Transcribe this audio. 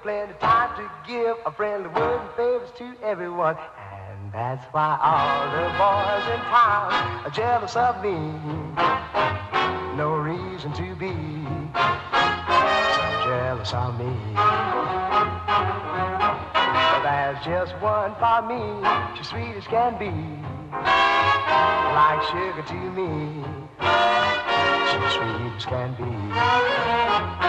plenty time to give a friendly word and favors to everyone. And that's why all the boys in town are jealous of me. No reason to be so jealous of me. But there's just one for me, she's sweet as can be, like sugar to me, she's sweet as can be.